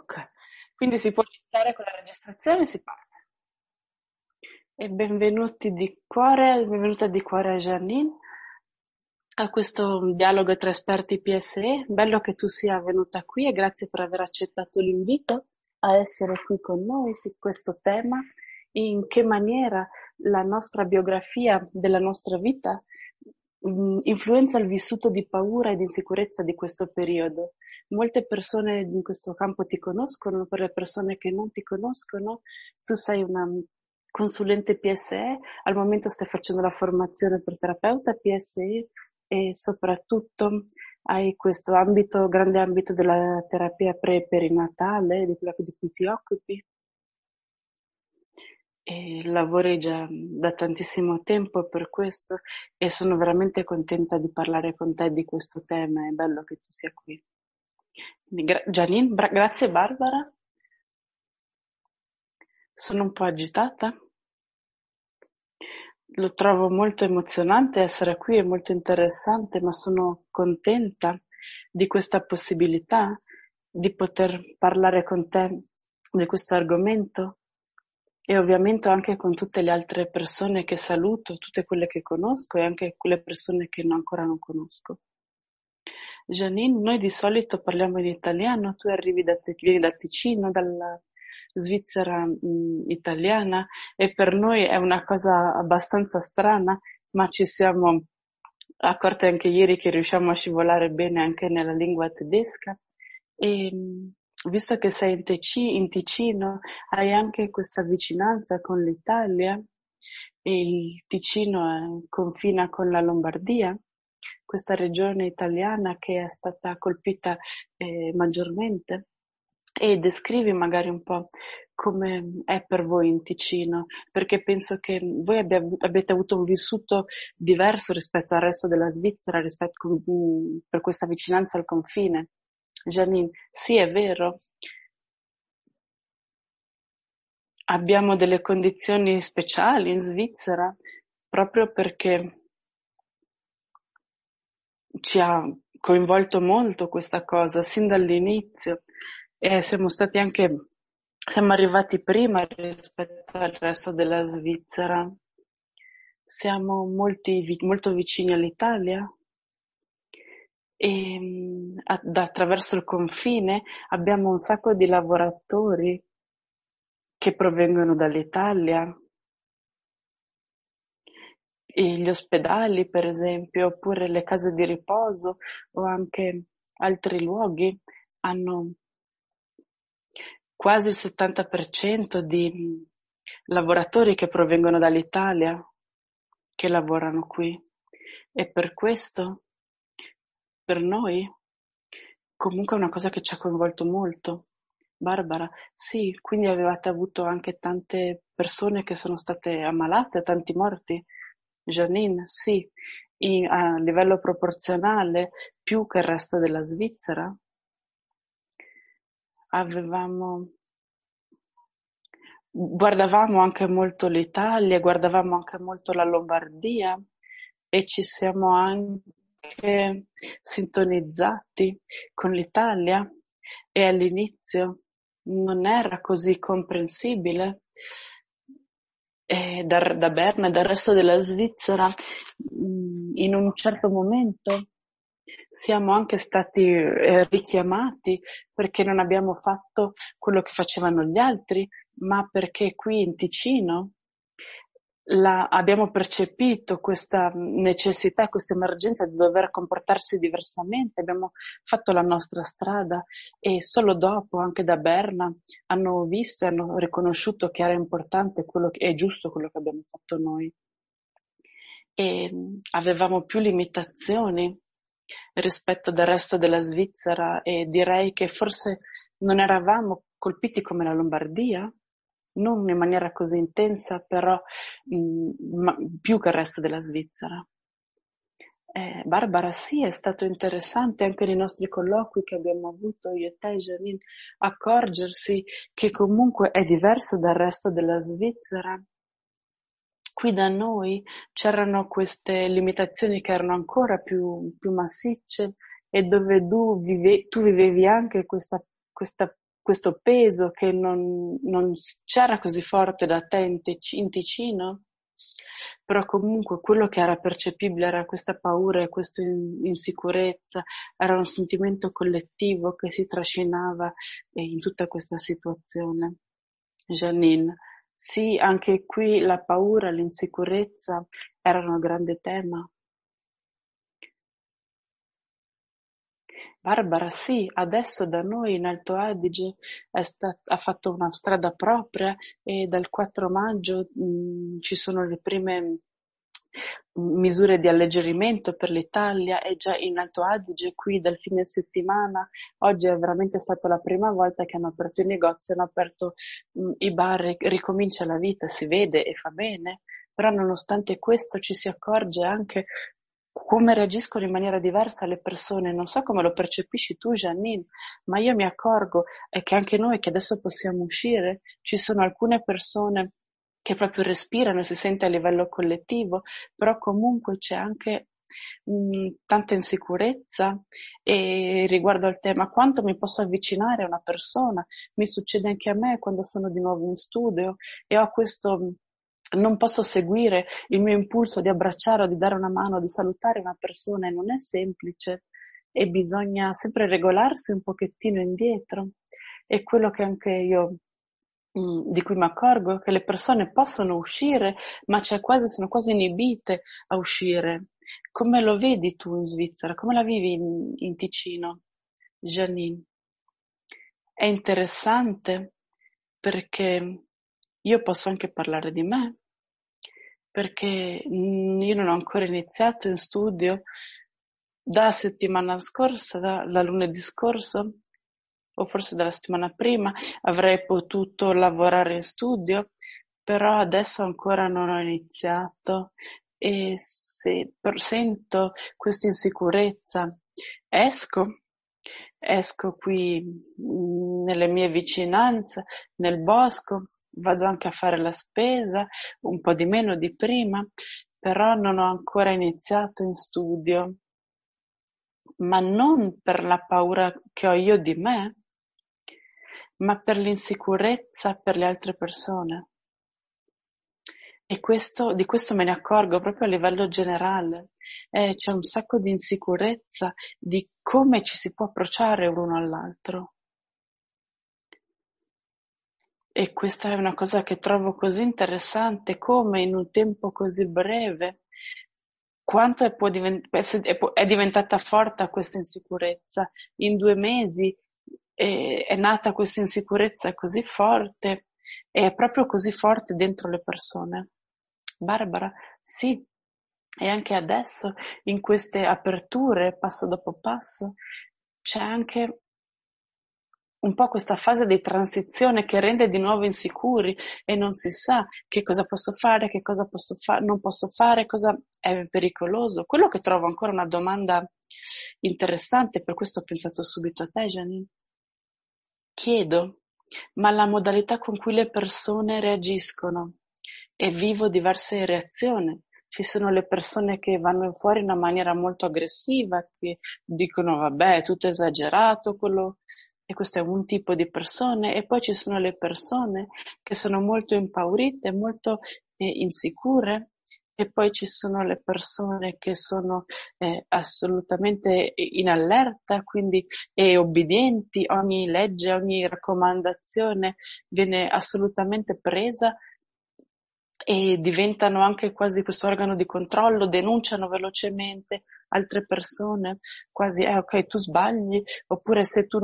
Ok, quindi si può iniziare con la registrazione e si parte. E benvenuta di cuore a Janine a questo dialogo tra esperti PSE. Bello che tu sia venuta qui e grazie per aver accettato l'invito a essere qui con noi su questo tema. In che maniera la nostra biografia della nostra vita influenza il vissuto di paura e di insicurezza di questo periodo. Molte persone in questo campo ti conoscono, per le persone che non ti conoscono, tu sei una consulente PSE, al momento stai facendo la formazione per terapeuta PSE e soprattutto hai questo ambito, grande ambito della terapia pre-perinatale, di quello di cui ti occupi. E lavori già da tantissimo tempo per questo e sono veramente contenta di parlare con te di questo tema, è bello che tu sia qui. Janine, grazie Barbara, sono un po' agitata, lo trovo molto emozionante essere qui, è molto interessante, ma sono contenta di questa possibilità di poter parlare con te di questo argomento. E ovviamente anche con tutte le altre persone che saluto, tutte quelle che conosco e anche quelle persone che ancora non conosco. Janine, noi di solito parliamo in italiano, tu vieni da Ticino, dalla Svizzera italiana e per noi è una cosa abbastanza strana, ma ci siamo accorti anche ieri che riusciamo a scivolare bene anche nella lingua tedesca e visto che sei in Ticino, hai anche questa vicinanza con l'Italia e il Ticino confina con la Lombardia, questa regione italiana che è stata colpita maggiormente. E descrivi magari un po' come è per voi in Ticino, perché penso che voi abbiate avuto un vissuto diverso rispetto al resto della Svizzera, per questa vicinanza al confine. Janine, sì, è vero, abbiamo delle condizioni speciali in Svizzera proprio perché ci ha coinvolto molto questa cosa sin dall'inizio e siamo arrivati prima rispetto al resto della Svizzera. Siamo molto vicini all'Italia e attraverso il confine abbiamo un sacco di lavoratori che provengono dall'Italia, e gli ospedali per esempio, oppure le case di riposo o anche altri luoghi hanno quasi il 70% di lavoratori che provengono dall'Italia che lavorano qui e per questo per noi comunque è una cosa che ci ha coinvolto molto. Barbara, sì, quindi avevate avuto anche tante persone che sono state ammalate, tanti morti? Janine, sì, a livello proporzionale più che il resto della Svizzera. Avevamo, guardavamo anche molto l'Italia, guardavamo anche molto la Lombardia e ci siamo anche sintonizzati con l'Italia e all'inizio non era così comprensibile da Berna e dal resto della Svizzera in un certo momento siamo anche stati richiamati perché non abbiamo fatto quello che facevano gli altri, ma perché qui in Ticino abbiamo percepito questa necessità, questa emergenza di dover comportarsi diversamente, abbiamo fatto la nostra strada e solo dopo, anche da Berna, hanno visto e hanno riconosciuto che era importante quello che è giusto quello che abbiamo fatto noi. E avevamo più limitazioni rispetto del resto della Svizzera e direi che forse non eravamo colpiti come la Lombardia, non in maniera così intensa, però più che il resto della Svizzera. Barbara, sì, è stato interessante anche nei nostri colloqui che abbiamo avuto io e te, Janine, accorgersi che comunque è diverso dal resto della Svizzera. Qui da noi c'erano queste limitazioni che erano ancora più massicce e dove tu vivevi anche questa questo peso che non c'era così forte da te in Ticino, però comunque quello che era percepibile era questa paura e questa insicurezza, era un sentimento collettivo che si trascinava in tutta questa situazione. Janine, sì, anche qui la paura, l'insicurezza erano un grande tema. Barbara, sì, adesso da noi in Alto Adige ha fatto una strada propria e dal 4 maggio ci sono le prime misure di alleggerimento per l'Italia e già in Alto Adige qui dal fine settimana, oggi è veramente stata la prima volta che hanno aperto i negozi, hanno aperto i bar, e ricomincia la vita, si vede e fa bene, però nonostante questo ci si accorge anche come reagiscono in maniera diversa le persone. Non so come lo percepisci tu, Janine, ma io mi accorgo che anche noi che adesso possiamo uscire, ci sono alcune persone che proprio respirano e si sente a livello collettivo, però comunque c'è anche tanta insicurezza e riguardo al tema quanto mi posso avvicinare a una persona. Mi succede anche a me quando sono di nuovo in studio e ho questo, non posso seguire il mio impulso di abbracciare o di dare una mano, di salutare una persona e non è semplice e bisogna sempre regolarsi un pochettino indietro. È quello che anche io di cui mi accorgo, che le persone possono uscire, ma sono quasi inibite a uscire. Come lo vedi tu in Svizzera? Come la vivi in Ticino, Janine? È interessante perché io posso anche parlare di me, perché io non ho ancora iniziato in studio da settimana scorsa, da lunedì scorso, o forse dalla settimana prima, avrei potuto lavorare in studio, però adesso ancora non ho iniziato e se sento questa insicurezza, esco, esco qui nelle mie vicinanze, nel bosco, vado anche a fare la spesa, un po' di meno di prima, però non ho ancora iniziato in studio, ma non per la paura che ho io di me, ma per l'insicurezza per le altre persone. E di questo me ne accorgo proprio a livello generale. C'è un sacco di insicurezza di come ci si può approcciare l'uno all'altro. E questa è una cosa che trovo così interessante, come in un tempo così breve, quanto è diventata forte questa insicurezza. In 2 mesi è nata questa insicurezza così forte e è proprio così forte dentro le persone. Barbara, sì, e anche adesso in queste aperture, passo dopo passo, c'è anche un po' questa fase di transizione che rende di nuovo insicuri e non si sa che cosa posso fare, che cosa non posso fare, cosa è pericoloso. Quello che trovo ancora una domanda interessante, per questo ho pensato subito a te, Janine. Chiedo, ma la modalità con cui le persone reagiscono e vivo diverse reazioni. Ci sono le persone che vanno fuori in una maniera molto aggressiva, che dicono vabbè, è tutto esagerato, e questo è un tipo di persone, e poi ci sono le persone che sono molto impaurite, molto insicure, e poi ci sono le persone che sono assolutamente in allerta, quindi e obbedienti, ogni legge, ogni raccomandazione viene assolutamente presa e diventano anche quasi questo organo di controllo, denunciano velocemente altre persone, quasi ok, tu sbagli, oppure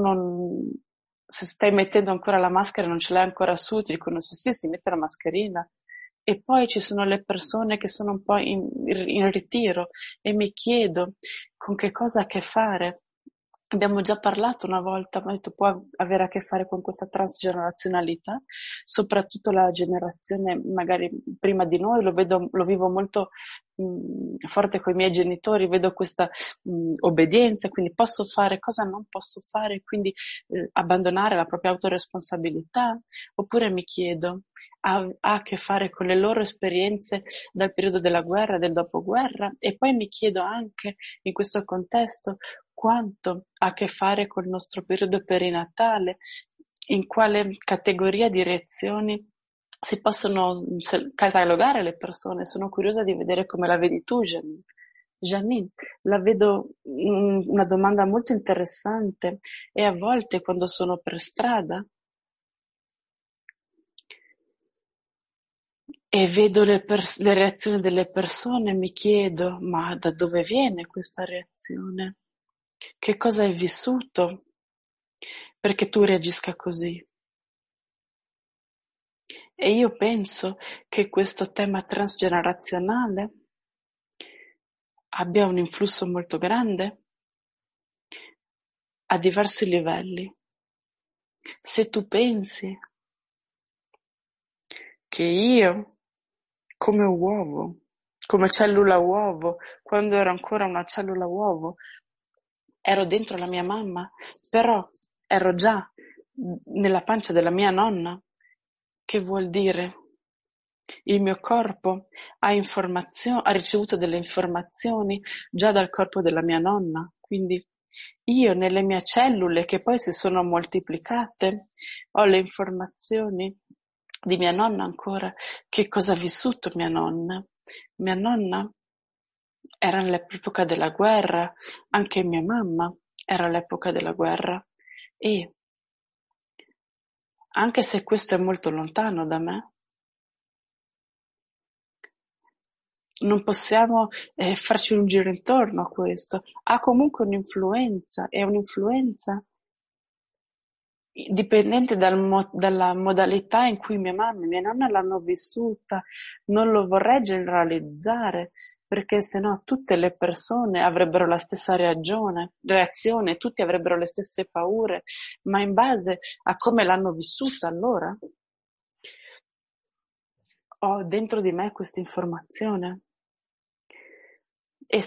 se stai mettendo ancora la maschera e non ce l'hai ancora su, ti dicono sì, sì, si mette la mascherina. E poi ci sono le persone che sono un po' in ritiro e mi chiedo con che cosa ha a che fare. Abbiamo già parlato una volta, ma ho detto, può avere a che fare con questa transgenerazionalità, soprattutto la generazione magari prima di noi, lo vivo molto forte con i miei genitori, vedo questa obbedienza, quindi posso fare cosa non posso fare, quindi abbandonare la propria autoresponsabilità, oppure mi chiedo, ha a che fare con le loro esperienze dal periodo della guerra, del dopoguerra, e poi mi chiedo anche in questo contesto quanto ha a che fare col nostro periodo perinatale, in quale categoria di reazioni si possono catalogare le persone. Sono curiosa di vedere come la vedi tu, Janine. Janine, la vedo una domanda molto interessante e a volte quando sono per strada e vedo le reazioni delle persone, mi chiedo, ma da dove viene questa reazione? Che cosa hai vissuto perché tu reagisca così? E io penso che questo tema transgenerazionale abbia un influsso molto grande a diversi livelli. Se tu pensi che io, come uovo, come cellula uovo, quando ero ancora una cellula uovo, ero dentro la mia mamma, però ero già nella pancia della mia nonna, che vuol dire il mio corpo ha ricevuto delle informazioni già dal corpo della mia nonna, quindi io nelle mie cellule che poi si sono moltiplicate ho le informazioni di mia nonna ancora, che cosa ha vissuto mia nonna. Mia nonna era all'epoca della guerra, anche mia mamma era all'epoca della guerra e anche se questo è molto lontano da me, non possiamo farci un giro intorno a questo. Ha comunque un'influenza, è un'influenza dipendente dalla modalità in cui mia mamma e mia nonna l'hanno vissuta. Non lo vorrei generalizzare, perché sennò tutte le persone avrebbero la stessa reazione, tutti avrebbero le stesse paure, ma in base a come l'hanno vissuta allora, ho dentro di me questa informazione. E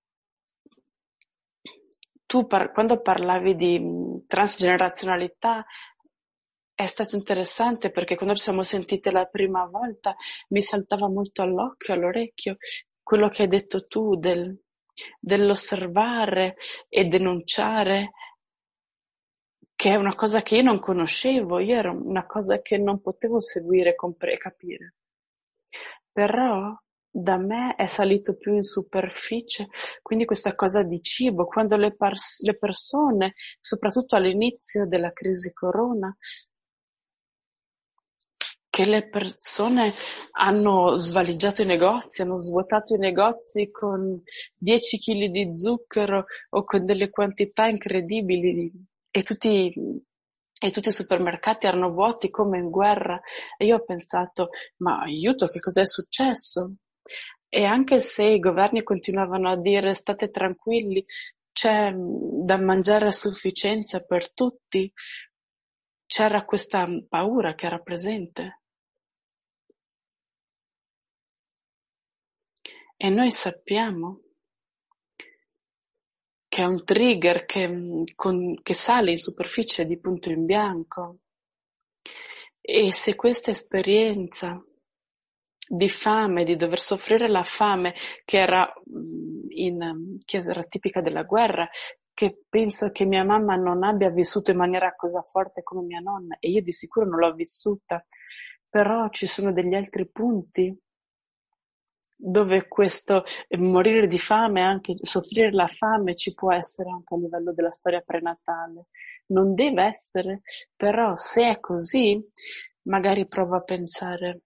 tu quando parlavi di transgenerazionalità è stato interessante perché quando ci siamo sentite la prima volta mi saltava molto all'occhio, all'orecchio, quello che hai detto tu dell'osservare e denunciare, che è una cosa che io non conoscevo, io era una cosa che non potevo seguire e capire. Però da me è salito più in superficie, quindi questa cosa di cibo, quando le persone, soprattutto all'inizio della crisi corona, che le persone hanno svaligiato i negozi, hanno svuotato i negozi con 10 kg di zucchero o con delle quantità incredibili e tutti i supermercati erano vuoti come in guerra. E io ho pensato, ma aiuto, che cos'è successo? E anche se i governi continuavano a dire state tranquilli, c'è da mangiare a sufficienza per tutti, c'era questa paura che era presente. E noi sappiamo che è un trigger che sale in superficie di punto in bianco. E se questa esperienza di fame, di dover soffrire la fame che era tipica della guerra, che penso che mia mamma non abbia vissuto in maniera così forte come mia nonna, e io di sicuro non l'ho vissuta, però ci sono degli altri punti dove questo morire di fame, anche soffrire la fame, ci può essere anche a livello della storia prenatale. Non deve essere, però se è così, magari provo a pensare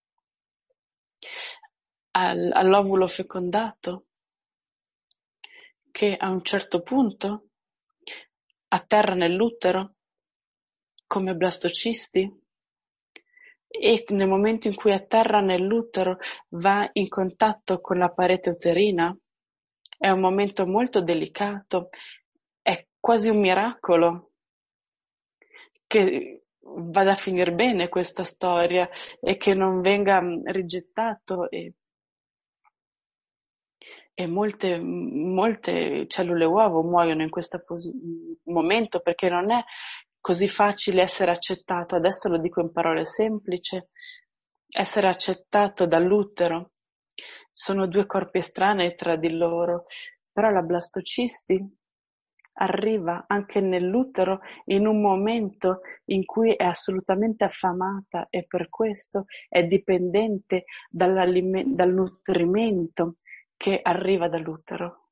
all'ovulo fecondato, che a un certo punto atterra nell'utero come blastocisti e nel momento in cui atterra nell'utero va in contatto con la parete uterina. È un momento molto delicato, è quasi un miracolo che vada a finire bene questa storia e che non venga rigettato e molte cellule uovo muoiono in questo momento perché non è così facile essere accettato, adesso lo dico in parole semplici, essere accettato dall'utero. Sono due corpi estranei tra di loro, però la blastocisti arriva anche nell'utero in un momento in cui è assolutamente affamata e per questo è dipendente dal nutrimento che arriva dall'utero.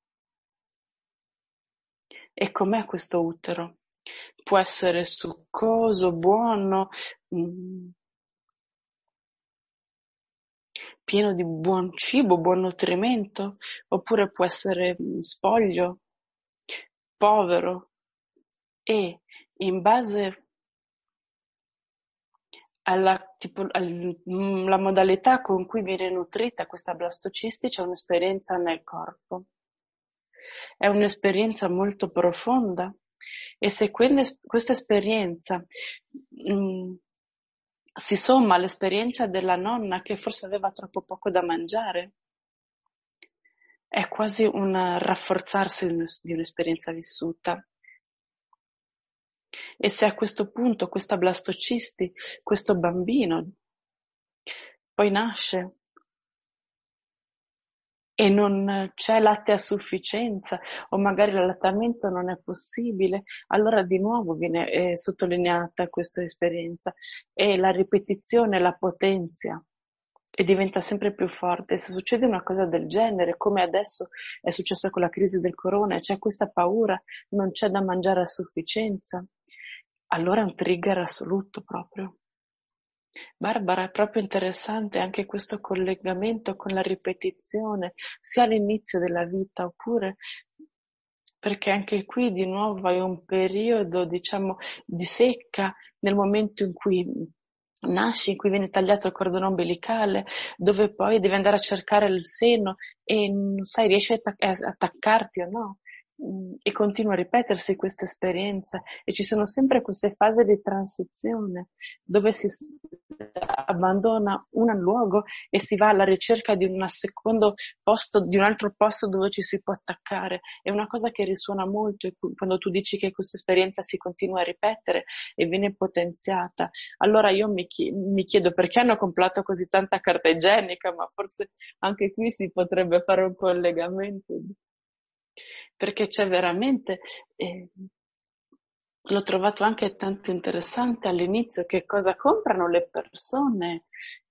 E com'è questo utero? Può essere succoso, buono, pieno di buon cibo, buon nutrimento, oppure può essere spoglio, povero, e in base alla modalità con cui viene nutrita questa blastocisti c'è un'esperienza nel corpo. È un'esperienza molto profonda e se questa esperienza si somma all'esperienza della nonna che forse aveva troppo poco da mangiare, è quasi un rafforzarsi di un'esperienza vissuta. E se a questo punto questa blastocisti, questo bambino, poi nasce e non c'è latte a sufficienza o magari l'allattamento non è possibile, allora di nuovo viene sottolineata questa esperienza e la ripetizione la potenzia e diventa sempre più forte. Se succede una cosa del genere, come adesso è successo con la crisi del corona, e c'è questa paura, non c'è da mangiare a sufficienza, allora è un trigger assoluto proprio. Barbara, è proprio interessante anche questo collegamento con la ripetizione, sia all'inizio della vita oppure perché anche qui di nuovo hai un periodo, diciamo, di secca nel momento in cui nasci, in cui viene tagliato il cordone ombelicale, dove poi devi andare a cercare il seno e non sai, riesci a attaccarti o no? E continua a ripetersi questa esperienza e ci sono sempre queste fasi di transizione dove si abbandona un luogo e si va alla ricerca di un secondo posto, di un altro posto dove ci si può attaccare. È una cosa che risuona molto quando tu dici che questa esperienza si continua a ripetere e viene potenziata. Allora io mi chiedo perché hanno comprato così tanta carta igienica, ma forse anche qui si potrebbe fare un collegamento. Perché c'è veramente, l'ho trovato anche tanto interessante all'inizio che cosa comprano le persone,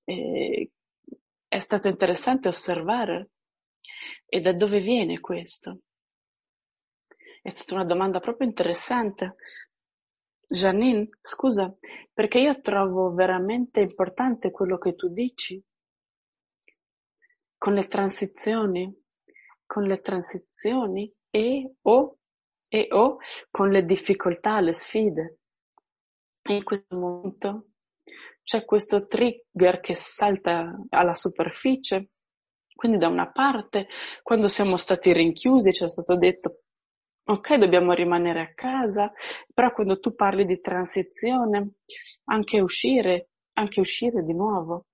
è stato interessante osservare e da dove viene questo. È stata una domanda proprio interessante. Janine, scusa, perché io trovo veramente importante quello che tu dici con le transizioni e o con le difficoltà, le sfide. E in questo momento c'è questo trigger che salta alla superficie. Quindi da una parte, quando siamo stati rinchiusi, ci è stato detto, ok, dobbiamo rimanere a casa, però quando tu parli di transizione, anche uscire di nuovo.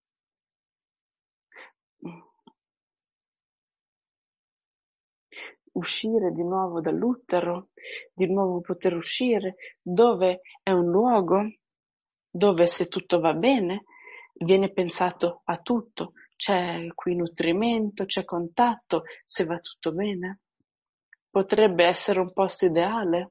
Uscire di nuovo dall'utero, di nuovo poter uscire, dove è un luogo dove se tutto va bene viene pensato a tutto, c'è qui nutrimento, c'è contatto, se va tutto bene. Potrebbe essere un posto ideale.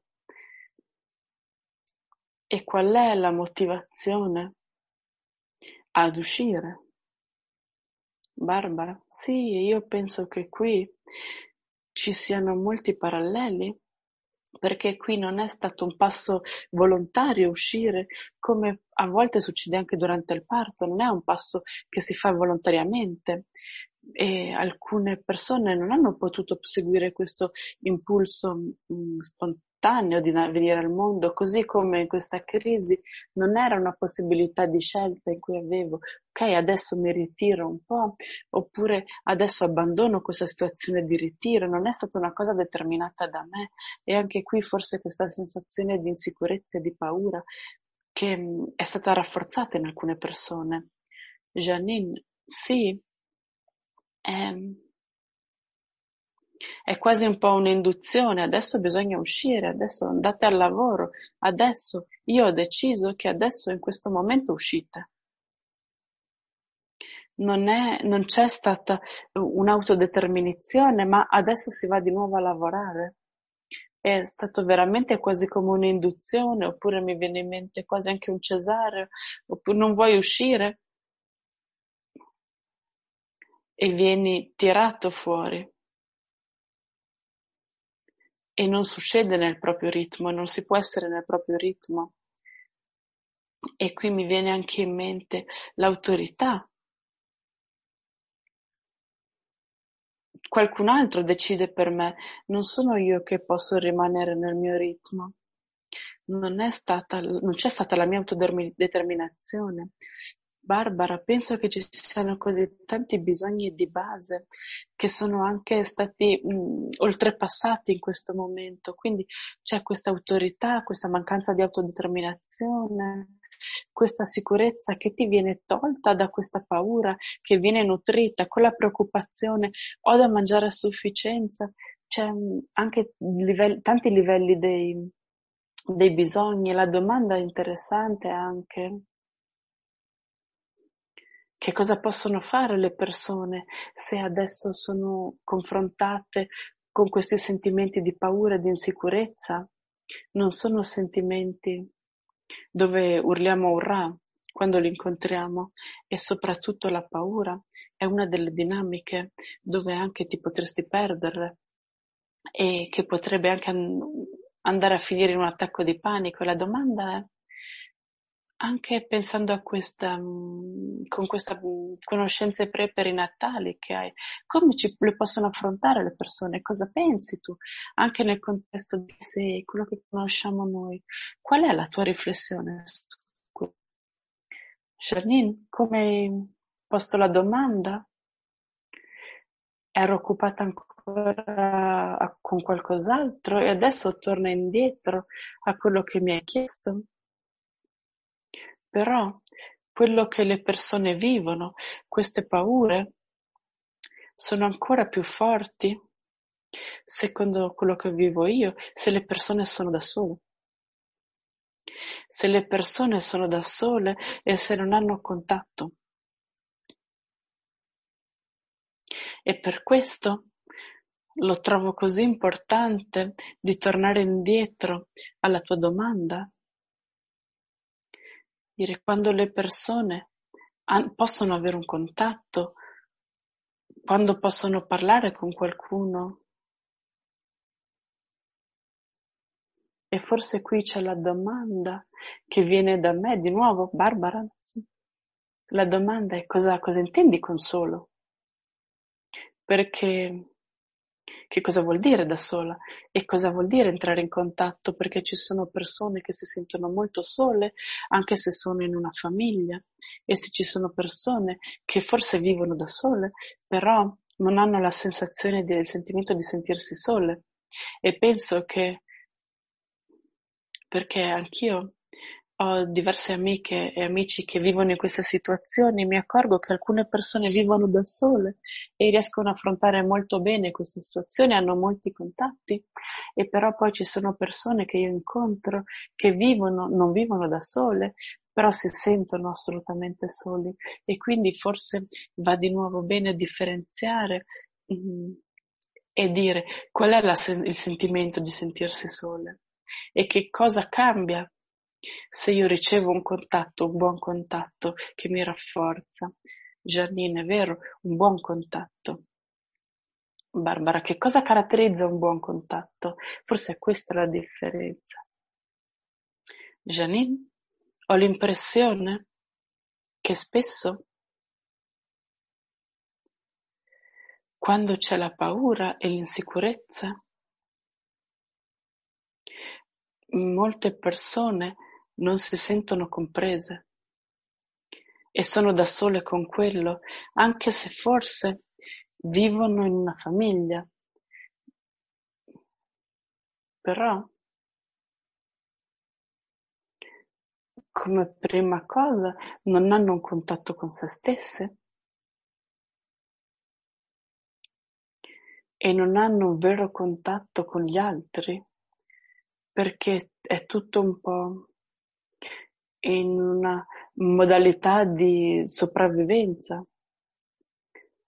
E qual è la motivazione ad uscire? Barbara? Sì, io penso che qui ci siano molti paralleli, perché qui non è stato un passo volontario uscire, come a volte succede anche durante il parto, non è un passo che si fa volontariamente e alcune persone non hanno potuto seguire questo impulso spontaneo di venire al mondo, così come in questa crisi non era una possibilità di scelta in cui avevo, ok, adesso mi ritiro un po', oppure adesso abbandono questa situazione di ritiro, non è stata una cosa determinata da me e anche qui forse questa sensazione di insicurezza e di paura che è stata rafforzata in alcune persone. Janine, sì, è quasi un po' un'induzione, adesso bisogna uscire, adesso andate al lavoro, adesso io ho deciso che adesso in questo momento uscite. Non c'è stata un'autodeterminazione, ma adesso si va di nuovo a lavorare. è stato veramente quasi come un'induzione, oppure mi viene in mente quasi anche un cesareo, oppure non vuoi uscire e vieni tirato fuori e non succede nel proprio ritmo, non si può essere nel proprio ritmo. E qui mi viene anche in mente l'autorità. Qualcun altro decide per me, non sono io che posso rimanere nel mio ritmo. Non c'è stata la mia autodeterminazione. Barbara, penso che ci siano così tanti bisogni di base che sono anche stati oltrepassati in questo momento. Quindi c'è questa autorità, questa mancanza di autodeterminazione, questa sicurezza che ti viene tolta da questa paura, che viene nutrita con la preoccupazione: ho da mangiare a sufficienza. C'è anche tanti livelli dei bisogni. La domanda è interessante anche: che cosa possono fare le persone se adesso sono confrontate con questi sentimenti di paura e di insicurezza? Non sono sentimenti dove urliamo urrà quando li incontriamo, e soprattutto la paura è una delle dinamiche dove anche ti potresti perdere e che potrebbe anche andare a finire in un attacco di panico. La domanda è, anche pensando a con queste conoscenze preperinatali che hai, come le possono affrontare le persone? Cosa pensi tu? Anche nel contesto di sé, quello che conosciamo noi. Qual è la tua riflessione su questo? Janine, come hai posto la domanda? Ero occupata ancora con qualcos'altro e adesso torno indietro a quello che mi hai chiesto. Però quello che le persone vivono, queste paure, sono ancora più forti, secondo quello che vivo io, se le persone sono da sole. Se le persone sono da sole e se non hanno contatto. E per questo lo trovo così importante di tornare indietro alla tua domanda. Dire, quando le persone possono avere un contatto, quando possono parlare con qualcuno. E forse qui c'è la domanda che viene da me, di nuovo, Barbara. Sì. La domanda è cosa intendi con solo? Perché che cosa vuol dire da sola? E cosa vuol dire entrare in contatto? Perché ci sono persone che si sentono molto sole, anche se sono in una famiglia, e se ci sono persone che forse vivono da sole, però non hanno la sensazione del sentimento di sentirsi sole. E penso che, perché anch'io ho diverse amiche e amici che vivono in queste situazioni, mi accorgo che alcune persone vivono da sole e riescono a affrontare molto bene queste situazioni, hanno molti contatti, e però poi ci sono persone che io incontro che non vivono da sole, però si sentono assolutamente soli, e quindi forse va di nuovo bene differenziare e dire qual è il sentimento di sentirsi sole e che cosa cambia se io ricevo un buon contatto che mi rafforza. Giannina, è vero, un buon contatto. Barbara, che cosa caratterizza un buon contatto? Forse è questa la differenza. Janine, ho l'impressione che spesso, quando c'è la paura e l'insicurezza, molte persone non si sentono comprese e sono da sole con quello, anche se forse vivono in una famiglia. Però, come prima cosa, non hanno un contatto con se stesse e non hanno un vero contatto con gli altri, perché è tutto un po' in una modalità di sopravvivenza,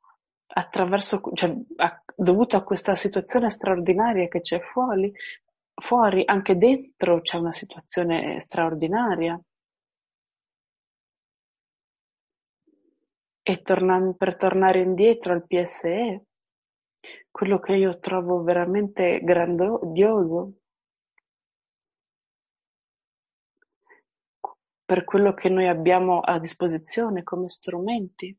dovuto a questa situazione straordinaria che c'è fuori, fuori, anche dentro c'è una situazione straordinaria. E per tornare indietro al PSE, quello che io trovo veramente grandioso, per quello che noi abbiamo a disposizione come strumenti,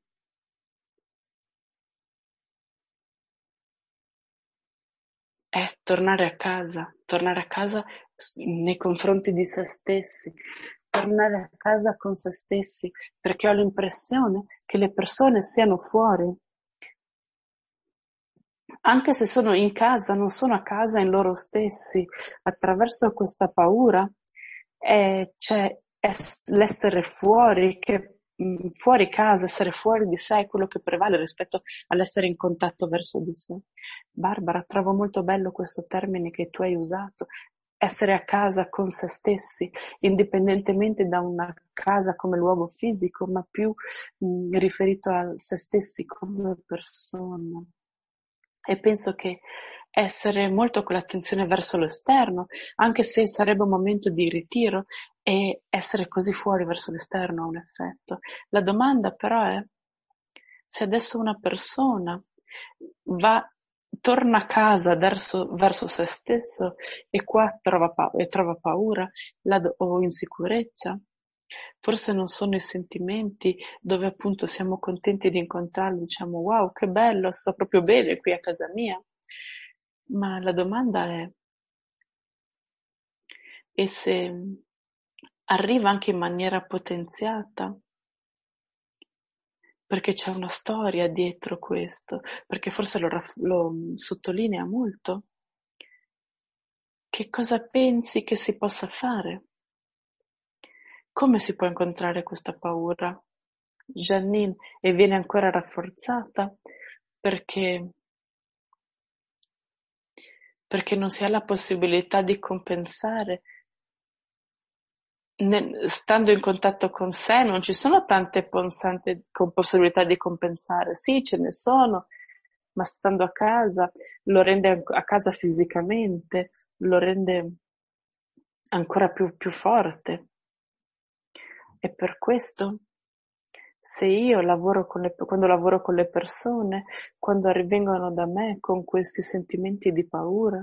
è tornare a casa nei confronti di se stessi, tornare a casa con se stessi, perché ho l'impressione che le persone siano fuori, anche se sono in casa, non sono a casa in loro stessi, attraverso questa paura c'è l'essere fuori, che fuori casa, essere fuori di sé è quello che prevale rispetto all'essere in contatto verso di sé. Barbara, trovo molto bello questo termine che tu hai usato, essere a casa con se stessi, indipendentemente da una casa come luogo fisico, ma più riferito a se stessi come persona. E penso che essere molto con l'attenzione verso l'esterno, anche se sarebbe un momento di ritiro, e essere così fuori verso l'esterno ha un effetto. La domanda però è se adesso una persona va, torna a casa verso se stesso e qua trova paura o insicurezza, forse non sono i sentimenti dove appunto siamo contenti di incontrarli, diciamo wow, che bello, sto proprio bene qui a casa mia. Ma la domanda è, e se arriva anche in maniera potenziata, perché c'è una storia dietro questo, perché forse lo sottolinea molto. Che cosa pensi che si possa fare? Come si può incontrare questa paura, Janine, e viene ancora rafforzata perché, perché non si ha la possibilità di compensare. Stando in contatto con sé non ci sono tante con possibilità di compensare, sì, ce ne sono, ma stando a casa lo rende a casa fisicamente, lo rende ancora più forte. E per questo, se io quando lavoro con le persone, quando vengono da me con questi sentimenti di paura,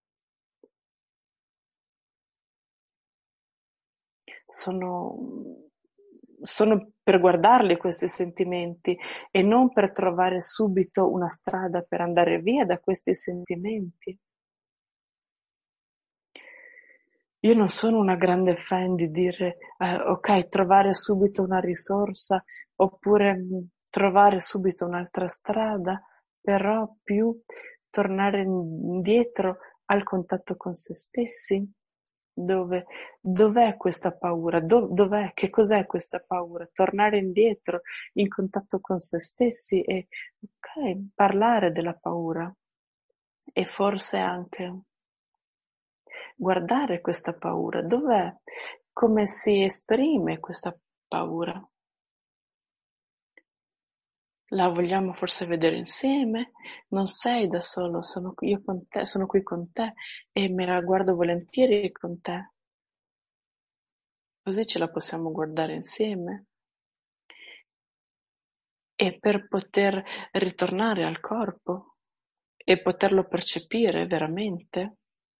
sono, sono per guardarli questi sentimenti e non per trovare subito una strada per andare via da questi sentimenti. Io non sono una grande fan di dire, ok, trovare subito una risorsa oppure trovare subito un'altra strada, però più tornare indietro al contatto con se stessi. Dove, dov'è questa paura? Dov'è? Che cos'è questa paura? Tornare indietro in contatto con se stessi e, ok, parlare della paura e forse anche guardare questa paura, dov'è? Come si esprime questa paura? La vogliamo forse vedere insieme? Non sei da solo, sono io con te, sono qui con te e me la guardo volentieri con te. Così ce la possiamo guardare insieme. E per poter ritornare al corpo e poterlo percepire veramente,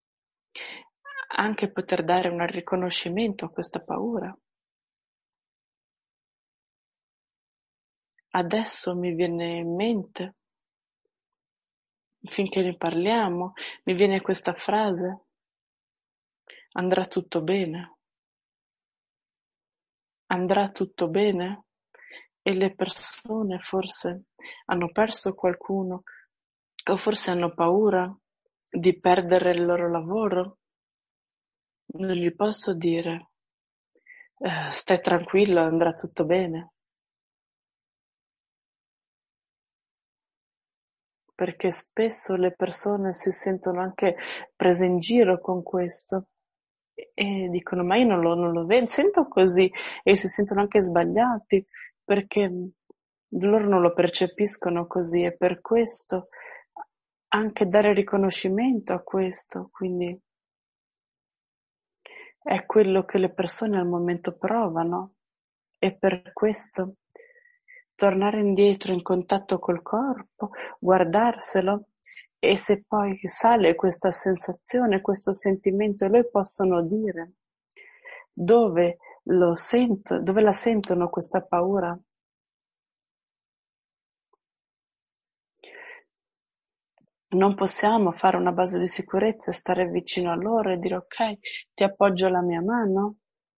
anche poter dare un riconoscimento a questa paura. Adesso mi viene in mente, finché ne parliamo, mi viene questa frase: andrà tutto bene, andrà tutto bene. E le persone forse hanno perso qualcuno o forse hanno paura di perdere il loro lavoro. Non gli posso dire, stai tranquillo, andrà tutto bene, perché spesso le persone si sentono anche prese in giro con questo e dicono, ma io non lo vedo, sento così e si sentono anche sbagliati perché loro non lo percepiscono così e per questo anche dare riconoscimento a questo, quindi è quello che le persone al momento provano e per questo tornare indietro in contatto col corpo, guardarselo e se poi sale questa sensazione, questo sentimento, e loro possono dire dove dove la sentono questa paura. Non possiamo fare una base di sicurezza e stare vicino a loro e dire ok, ti appoggio la mia mano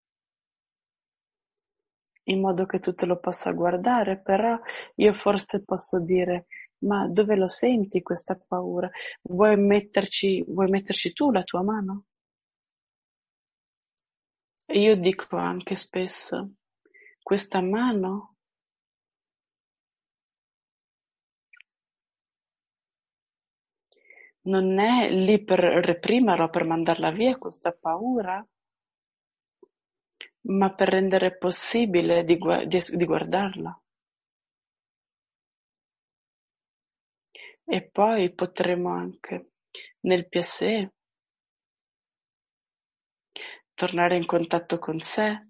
in modo che tu te lo possa guardare, però io forse posso dire ma dove lo senti questa paura? Vuoi metterci tu la tua mano? E io dico anche spesso, questa mano non è lì per reprimerla o per mandarla via questa paura, ma per rendere possibile di guardarla. E poi potremo anche nel piacere tornare in contatto con sé,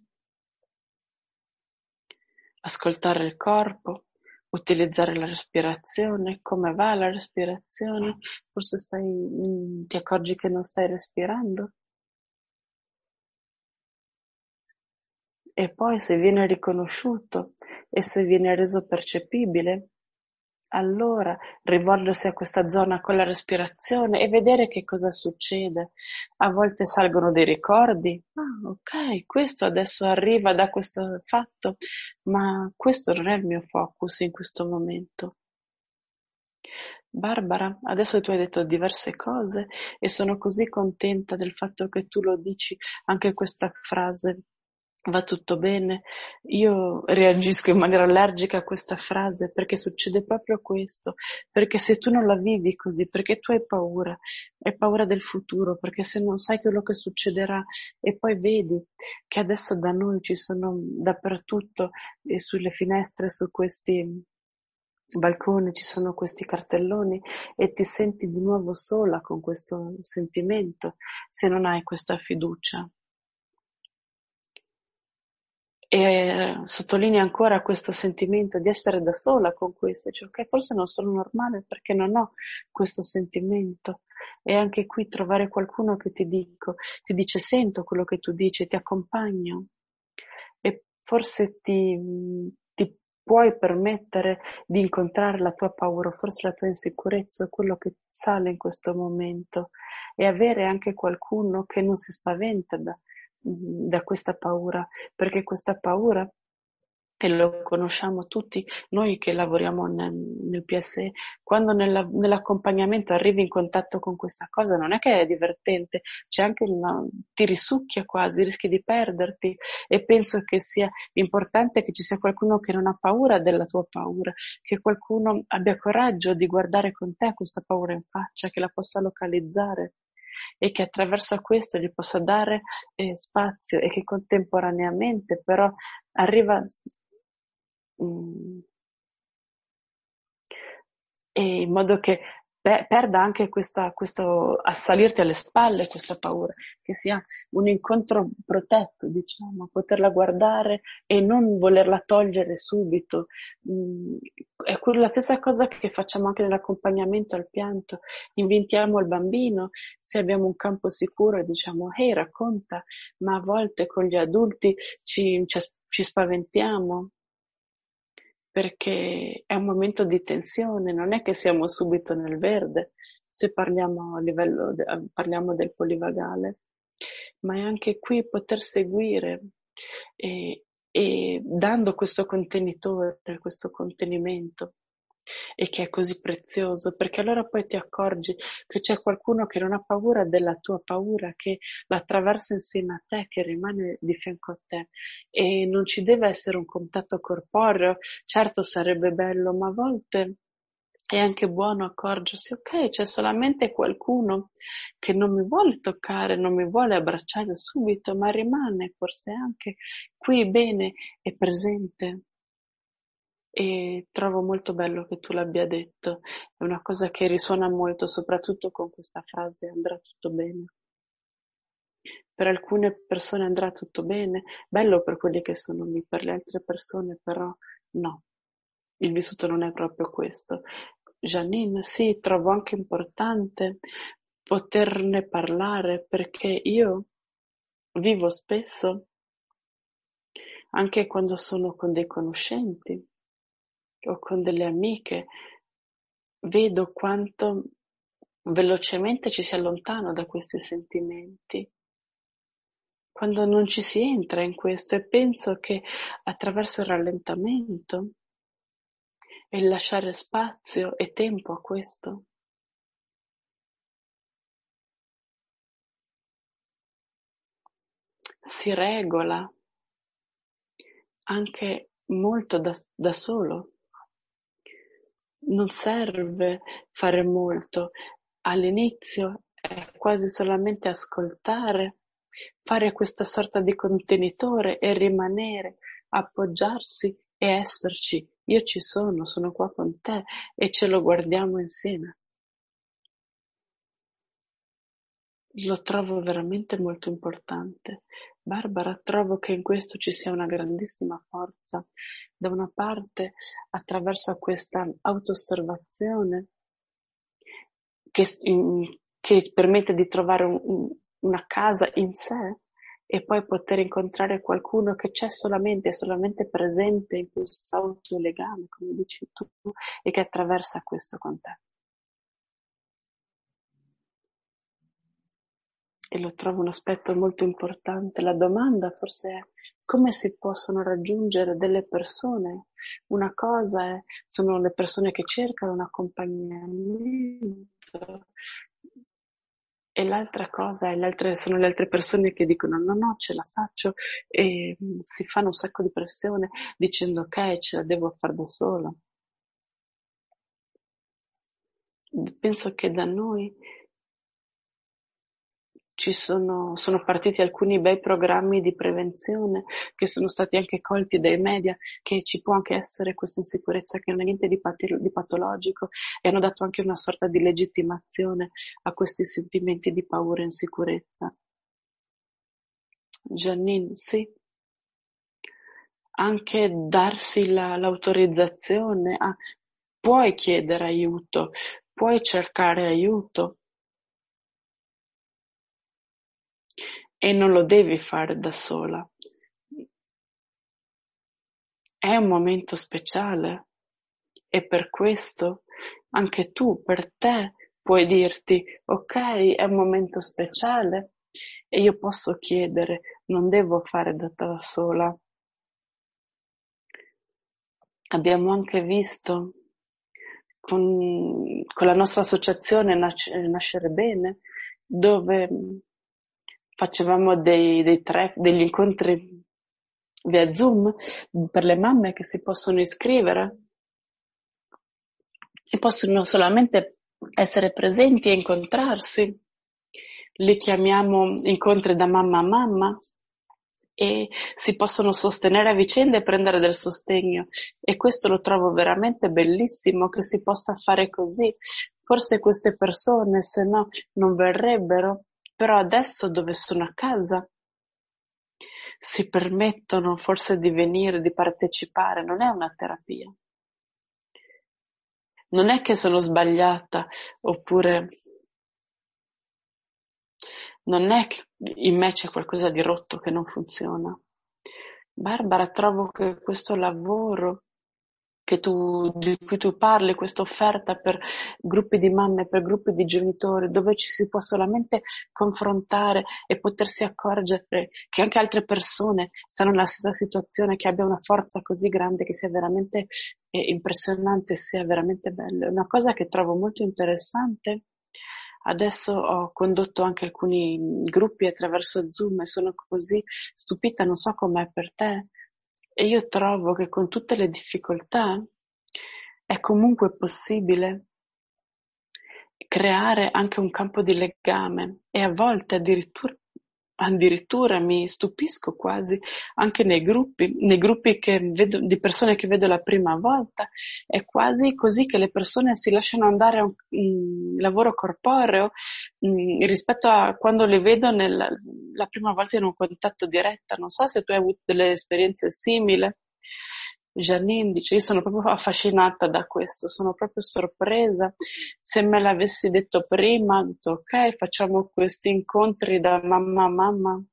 ascoltare il corpo, utilizzare la respirazione, come va la respirazione, forse ti accorgi che non stai respirando. E poi se viene riconosciuto e se viene reso percepibile, allora rivolgersi a questa zona con la respirazione e vedere che cosa succede. A volte salgono dei ricordi. Ah, ok, questo adesso arriva da questo fatto, ma questo non è il mio focus in questo momento. Barbara, adesso tu hai detto diverse cose e sono così contenta del fatto che tu lo dici, anche questa frase, va tutto bene. Io reagisco in maniera allergica a questa frase perché succede proprio questo, perché se tu non la vivi così, perché tu hai paura del futuro, perché se non sai quello che succederà e poi vedi che adesso da noi ci sono dappertutto e sulle finestre, su questi balconi ci sono questi cartelloni e ti senti di nuovo sola con questo sentimento se non hai questa fiducia. E sottolinea ancora questo sentimento di essere da sola con questo, cioè ok, forse non sono normale perché non ho questo sentimento. E anche qui trovare qualcuno che ti dice sento quello che tu dici, ti accompagno e forse ti puoi permettere di incontrare la tua paura, forse la tua insicurezza, quello che sale in questo momento e avere anche qualcuno che non si spaventa da questa paura, perché questa paura, e lo conosciamo tutti, noi che lavoriamo nel PSE, quando nell'accompagnamento arrivi in contatto con questa cosa, non è che è divertente, c'è anche ti risucchia quasi, rischi di perderti e penso che sia importante che ci sia qualcuno che non ha paura della tua paura, che qualcuno abbia coraggio di guardare con te questa paura in faccia, che la possa localizzare e che attraverso questo gli possa dare spazio e che contemporaneamente però arriva mm, e in modo che perda anche questo assalirti alle spalle, questa paura, che sia un incontro protetto, diciamo, poterla guardare e non volerla togliere subito. Mm, È la stessa cosa che facciamo anche nell'accompagnamento al pianto. Invitiamo il bambino, se abbiamo un campo sicuro, e diciamo, ehi, racconta, ma a volte con gli adulti ci spaventiamo perché è un momento di tensione, non è che siamo subito nel verde se parliamo parliamo del polivagale, ma è anche qui poter seguire e dando questo contenitore, questo contenimento e che è così prezioso, perché allora poi ti accorgi che c'è qualcuno che non ha paura della tua paura, che la attraversa insieme a te, che rimane di fianco a te e non ci deve essere un contatto corporeo, certo sarebbe bello, ma a volte è anche buono accorgersi, ok, c'è solamente qualcuno che non mi vuole toccare, non mi vuole abbracciare subito, ma rimane forse anche qui bene e presente. E trovo molto bello che tu l'abbia detto, è una cosa che risuona molto, soprattutto con questa frase andrà tutto bene. per alcune persone andrà tutto bene, bello per quelli che sono lì, per le altre persone però no, il vissuto non è proprio questo. Janine, sì, trovo anche importante poterne parlare perché io vivo spesso, anche quando sono con dei conoscenti o con delle amiche, vedo quanto velocemente ci si allontana da questi sentimenti, quando non ci si entra in questo e penso che attraverso il rallentamento e il lasciare spazio e tempo a questo si regola anche molto da solo. Non serve fare molto. All'inizio è quasi solamente ascoltare, fare questa sorta di contenitore e rimanere, appoggiarsi e esserci. Io ci sono qua con te e ce lo guardiamo insieme. Lo trovo veramente molto importante. Barbara, trovo che in questo ci sia una grandissima forza. Da una parte, attraverso questa auto-osservazione che, che permette di trovare una casa in sé e poi poter incontrare qualcuno che c'è solamente, è solamente presente in questo autolegame, come dici tu, e che attraversa questo con te. E lo trovo un aspetto molto importante. La domanda forse è come si possono raggiungere delle persone? Una cosa sono le persone che cercano un accompagnamento e l'altra cosa sono le altre persone che dicono no, no, ce la faccio e si fanno un sacco di pressione dicendo ok, ce la devo fare da sola. Penso che da noi sono partiti alcuni bei programmi di prevenzione che sono stati anche colti dai media, che ci può anche essere questa insicurezza che non è niente di patologico e hanno dato anche una sorta di legittimazione a questi sentimenti di paura e insicurezza. Giannine, sì, anche darsi l'autorizzazione a puoi chiedere aiuto, puoi cercare aiuto e non lo devi fare da sola. È un momento speciale e per questo anche tu, per te, puoi dirti, ok, è un momento speciale e io posso chiedere, non devo fare da sola. Abbiamo anche visto con la nostra associazione Nascere Bene, dove facevamo degli incontri via Zoom per le mamme che si possono iscrivere e possono solamente essere presenti e incontrarsi. Li chiamiamo incontri da mamma a mamma e si possono sostenere a vicenda e prendere del sostegno e questo lo trovo veramente bellissimo che si possa fare così. Forse queste persone se no non verrebbero, però adesso dove sono a casa si permettono forse di venire, di partecipare, non è una terapia. Non è che sono sbagliata, oppure non è che in me c'è qualcosa di rotto che non funziona. Barbara, trovo che questo lavoro di cui tu parli, questa offerta per gruppi di mamme, per gruppi di genitori, dove ci si può solamente confrontare e potersi accorgere che anche altre persone stanno nella stessa situazione, che abbia una forza così grande, che sia veramente impressionante, sia veramente bello. È una cosa che trovo molto interessante. Adesso ho condotto anche alcuni gruppi attraverso Zoom e sono così stupita, non so com'è per te, e io trovo che con tutte le difficoltà è comunque possibile creare anche un campo di legame e a volte addirittura addirittura mi stupisco quasi anche nei gruppi che vedo, di persone che vedo la prima volta, è quasi così che le persone si lasciano andare a un lavoro corporeo, rispetto a quando le vedo la prima volta in un contatto diretto. Non so se tu hai avuto delle esperienze simili. Janine dice, io sono proprio affascinata da questo, sono proprio sorpresa. Se me l'avessi detto prima, ho detto ok, facciamo questi incontri da mamma a mamma.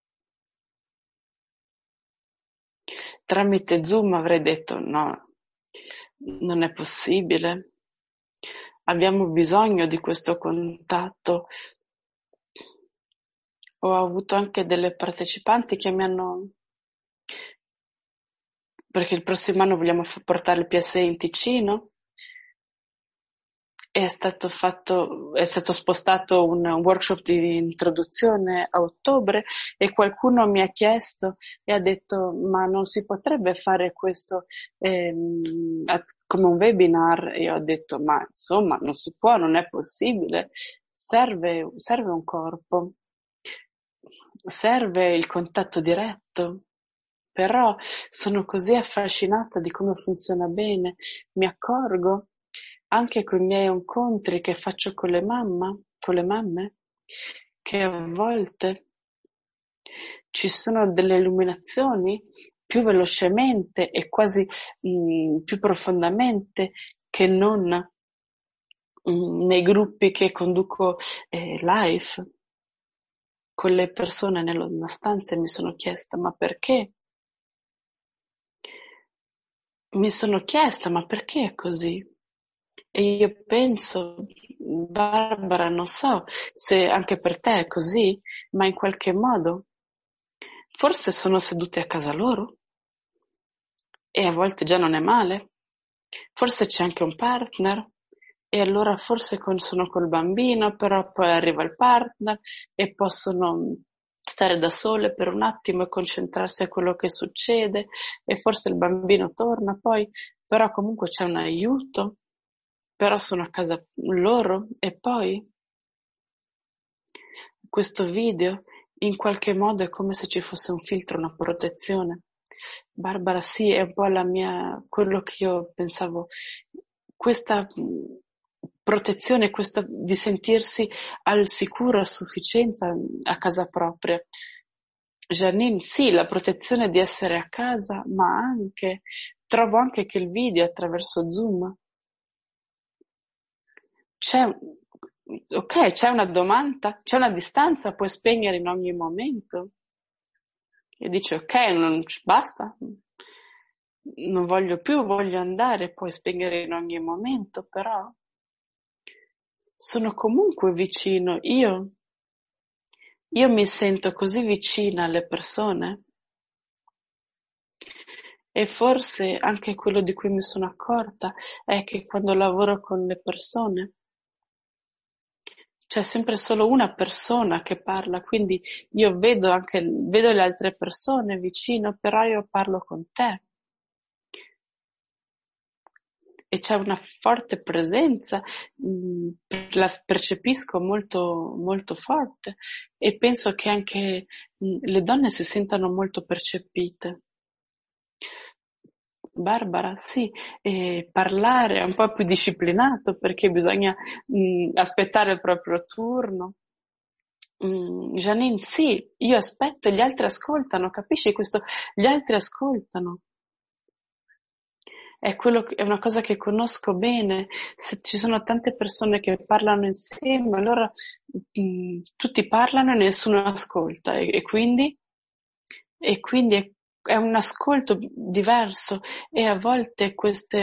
Tramite Zoom avrei detto no, non è possibile. Abbiamo bisogno di questo contatto. Ho avuto anche delle partecipanti che mi hanno, perché il prossimo anno vogliamo portare il PSI in Ticino. È stato spostato un workshop di introduzione a ottobre e qualcuno mi ha chiesto e ha detto: ma non si potrebbe fare questo come un webinar? E io ho detto: ma insomma, non si può, non è possibile, serve un corpo, serve il contatto diretto. Però sono così affascinata di come funziona bene, mi accorgo anche con i miei incontri che faccio con le mamme, che a volte ci sono delle illuminazioni più velocemente e quasi più profondamente che non nei gruppi che conduco live con le persone nella stanza, e mi sono chiesta: ma perché? Mi sono chiesta: ma perché è così? E io penso, Barbara, non so se anche per te è così, ma in qualche modo forse sono sedute a casa loro e a volte già non è male. Forse c'è anche un partner e allora forse sono col bambino, però poi arriva il partner e possono stare da sole per un attimo e concentrarsi a quello che succede, e forse il bambino torna poi, però comunque c'è un aiuto, però sono a casa loro. E poi questo video in qualche modo è come se ci fosse un filtro, una protezione. Barbara, sì, è un po' quello che io pensavo, questa protezione, questa di sentirsi al sicuro, a sufficienza a casa propria. Janine, sì, la protezione di essere a casa, ma trovo anche che il video attraverso Zoom c'è, ok, c'è una domanda, c'è una distanza, puoi spegnere in ogni momento. E dici ok, basta, non voglio più, voglio andare, puoi spegnere in ogni momento, però sono comunque vicino. Io mi sento così vicina alle persone, e forse anche quello di cui mi sono accorta è che quando lavoro con le persone c'è sempre solo una persona che parla, quindi io vedo le altre persone vicino, però io parlo con te. E c'è una forte presenza, la percepisco molto, molto forte, e penso che anche le donne si sentano molto percepite. Barbara, sì, e parlare è un po' più disciplinato perché bisogna aspettare il proprio turno. Janine, sì, io aspetto e gli altri ascoltano, capisci questo? Gli altri ascoltano. È una cosa che conosco bene. Se ci sono tante persone che parlano insieme, allora tutti parlano e nessuno ascolta, e quindi è un ascolto diverso, e a volte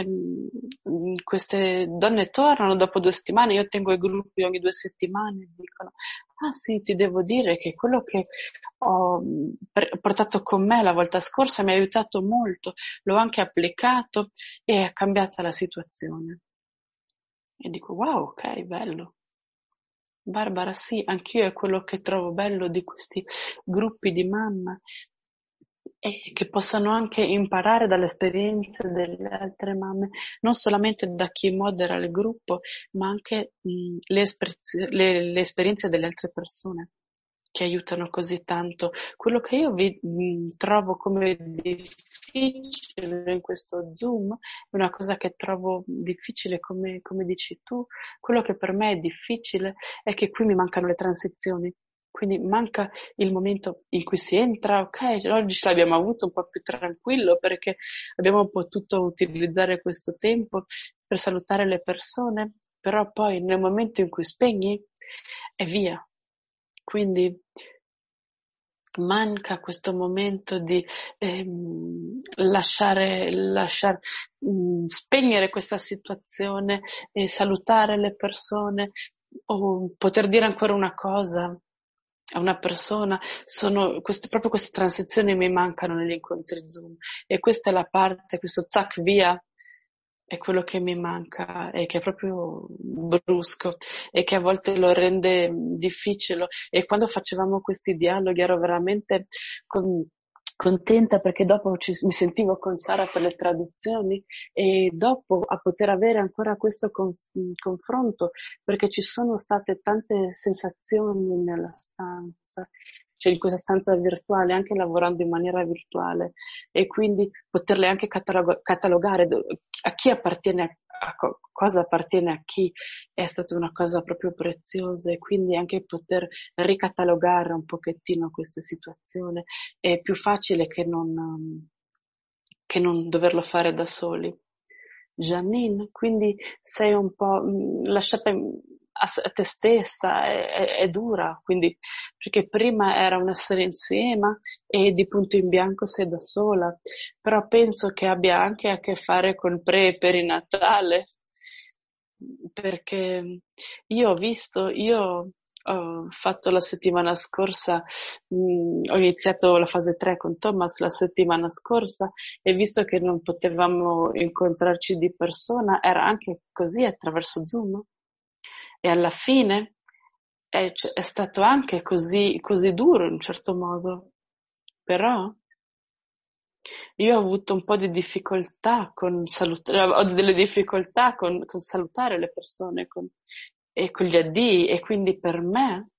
queste donne tornano dopo 2 settimane. Io tengo i gruppi ogni 2 settimane e dicono: ah sì, ti devo dire che quello che ho portato con me la volta scorsa mi ha aiutato molto, l'ho anche applicato e è cambiata la situazione. E dico: wow, ok, bello. Barbara, sì, anch'io è quello che trovo bello di questi gruppi di mamme, e che possano anche imparare dalle esperienze delle altre mamme, non solamente da chi modera il gruppo, ma anche le esperienze delle altre persone. che aiutano così tanto. Quello che io trovo come difficile in questo Zoom, è una cosa che trovo difficile, come dici tu, quello che per me è difficile è che qui mi mancano le transizioni. Quindi manca il momento in cui si entra, ok, oggi ce l'abbiamo avuto un po' più tranquillo perché abbiamo potuto utilizzare questo tempo per salutare le persone, però poi nel momento in cui spegni è via. Quindi manca questo momento di spegnere questa situazione e salutare le persone o poter dire ancora una cosa a una persona. Proprio queste transizioni mi mancano negli incontri Zoom e questa è la parte, questo zac via è quello che mi manca e che è proprio brusco e che a volte lo rende difficile. E quando facevamo questi dialoghi ero veramente contenta perché dopo mi sentivo con Sara per le traduzioni e dopo a poter avere ancora questo confronto perché ci sono state tante sensazioni nella stanza, cioè in questa stanza virtuale, anche lavorando in maniera virtuale e quindi poterle anche catalogare a chi appartiene cosa appartiene a chi è stata una cosa proprio preziosa e quindi anche poter ricatalogare un pochettino questa situazione è più facile che non doverlo fare da soli. Janine, quindi sei un po' lasciata a te stessa, è dura, quindi, perché prima era un essere insieme e di punto in bianco sei da sola, però penso che abbia anche a che fare con pre e perinatale, perché io ho fatto la settimana scorsa, ho iniziato la fase 3 con Thomas la settimana scorsa e visto che non potevamo incontrarci di persona, era anche così attraverso Zoom. E alla fine è stato anche così duro in un certo modo. Però io ho avuto un po' di difficoltà con salutare, ho delle difficoltà con salutare le persone e con gli addii e quindi per me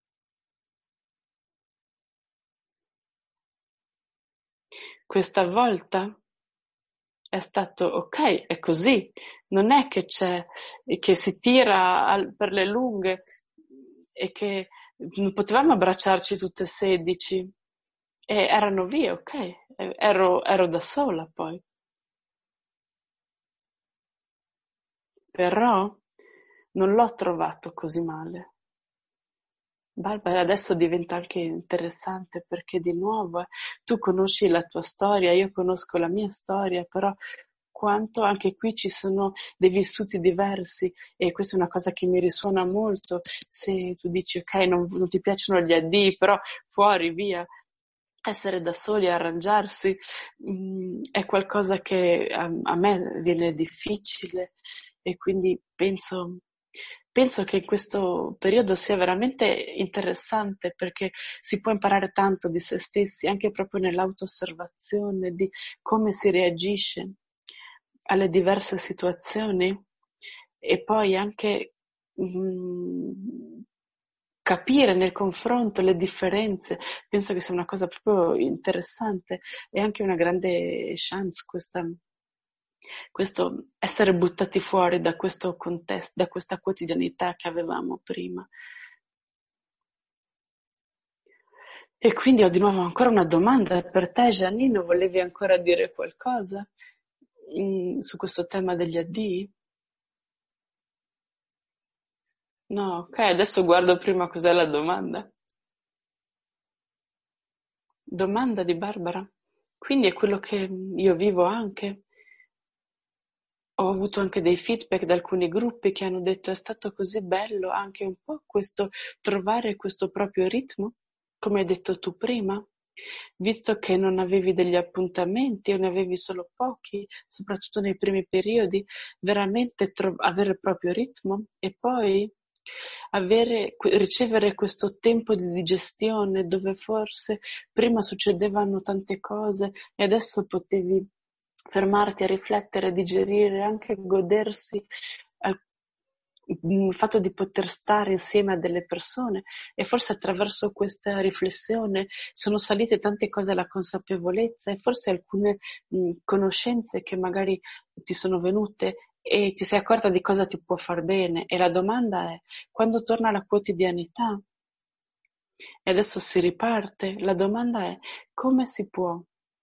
questa volta è stato ok, è così, non è che che si tira per le lunghe e che non potevamo abbracciarci tutte e 16 e erano via, ok, ero da sola poi, però non l'ho trovato così male. Barbara, adesso diventa anche interessante perché di nuovo tu conosci la tua storia, io conosco la mia storia, però quanto anche qui ci sono dei vissuti diversi e questa è una cosa che mi risuona molto. Se tu dici ok, non ti piacciono gli addii, però fuori, via, essere da soli, arrangiarsi, è qualcosa che a me viene difficile e quindi penso che questo periodo sia veramente interessante perché si può imparare tanto di se stessi, anche proprio nell'auto-osservazione, di come si reagisce alle diverse situazioni e poi anche capire nel confronto le differenze. Penso che sia una cosa proprio interessante e anche una grande chance questo essere buttati fuori da questo contesto, da questa quotidianità che avevamo prima. E quindi ho di nuovo ancora una domanda per te, Giannino, volevi ancora dire qualcosa su questo tema degli addii? No, ok, adesso guardo prima cos'è la domanda. Domanda di Barbara. Quindi è quello che io vivo anche. Ho avuto anche dei feedback da alcuni gruppi che hanno detto è stato così bello anche un po' questo trovare questo proprio ritmo, come hai detto tu prima, visto che non avevi degli appuntamenti o ne avevi solo pochi, soprattutto nei primi periodi, veramente avere il proprio ritmo e poi ricevere questo tempo di digestione dove forse prima succedevano tante cose e adesso potevi fermarti a riflettere, digerire, anche godersi il fatto di poter stare insieme a delle persone, e forse attraverso questa riflessione sono salite tante cose alla consapevolezza, e forse alcune conoscenze che magari ti sono venute e ti sei accorta di cosa ti può far bene. E la domanda è: quando torna la quotidianità e adesso si riparte, la domanda è: come si può?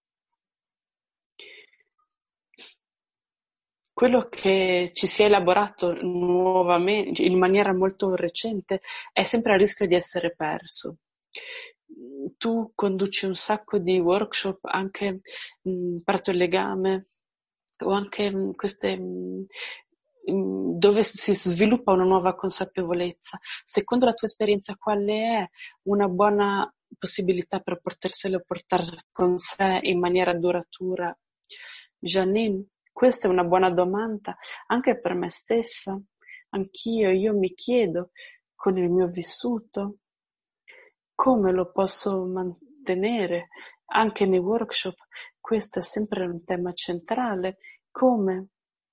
Quello che ci si è elaborato nuovamente, in maniera molto recente, è sempre a rischio di essere perso. Tu conduci un sacco di workshop, anche parto il legame, o anche dove si sviluppa una nuova consapevolezza. Secondo la tua esperienza, quale è una buona possibilità per poterselo portare con sé in maniera duratura? Janine, questa è una buona domanda anche per me stessa. Io mi chiedo, con il mio vissuto, come lo posso mantenere anche nei workshop. Questo è sempre un tema centrale. Come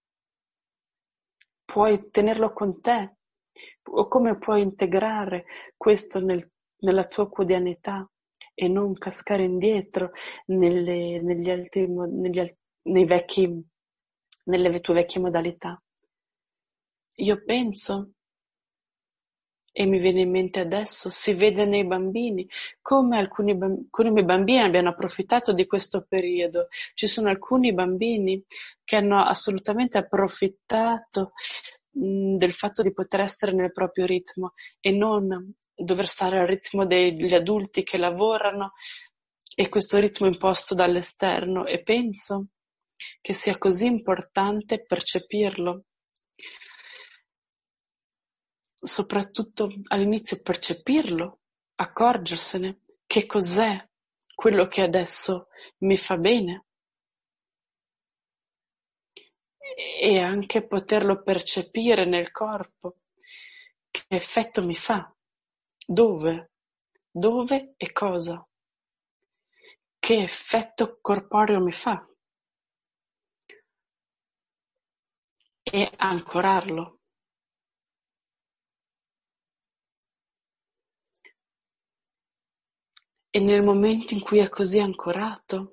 puoi tenerlo con te? O come puoi integrare questo nella tua quotidianità e non cascare indietro negli altri, nei vecchi, nelle tue vecchie modalità? Io penso, e mi viene in mente adesso, si vede nei bambini, come alcuni bambini abbiano approfittato di questo periodo. Ci sono alcuni bambini che hanno assolutamente approfittato del fatto di poter essere nel proprio ritmo e non dover stare al ritmo degli adulti che lavorano, e questo ritmo imposto dall'esterno, e penso che sia così importante percepirlo, soprattutto all'inizio percepirlo, accorgersene che cos'è quello che adesso mi fa bene, e anche poterlo percepire nel corpo. Che effetto mi fa? Dove? Dove e cosa? Che effetto corporeo mi fa? E ancorarlo. E nel momento in cui è così ancorato,